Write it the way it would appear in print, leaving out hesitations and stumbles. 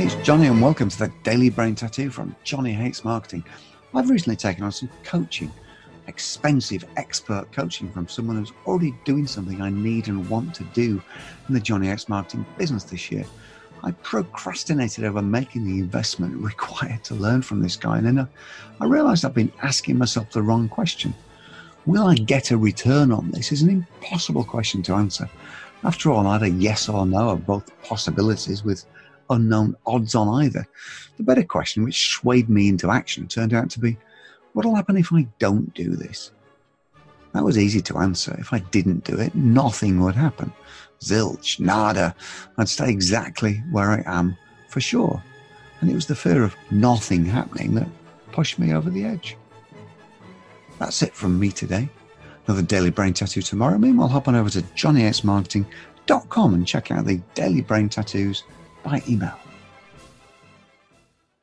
It's Johnny and welcome to the Daily Brain Tattoo from Johnny Hates Marketing. I've recently taken on some coaching, expensive expert coaching from someone who's already doing something I need and want to do in the Johnny Hates Marketing business this year. I procrastinated over making the investment required to learn from this guy, and then I realized I've been asking myself the wrong question. Will I get a return on this? Is an impossible question to answer. After all, I had a yes or no of both possibilities with unknown odds on either. The better question, which swayed me into action, turned out to be, what'll happen if I don't do this? That was easy to answer. If I didn't do it, nothing would happen. Zilch, nada. I'd stay exactly where I am for sure. And it was the fear of nothing happening that pushed me over the edge. That's it from me today. Another Daily Brain Tattoo tomorrow. Meanwhile, hop on over to johnnyhatesmarketing.com and check out the Daily Brain Tattoos by email.